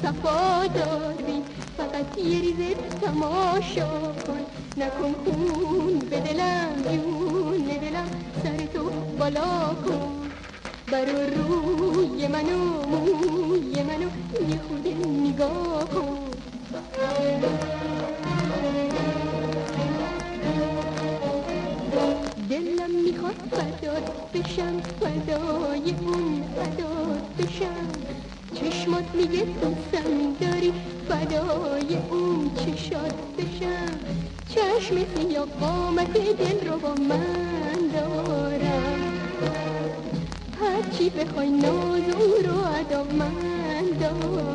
صفا داری، فقط یه ریزه تماشا کن، نکن خون به دلم جون دلم، سر تو بالا کن، برو روی منو موی منو یه خود نگاه کن. دلم میخواد فدات بشم، فدای اون فدات بشم، چشمات میگه دوستم داری، فدای اون چشات بشم، چشم سیاه قامت دل رو با من دارم، هرچی بخوای ناز او رو ادا من دارم.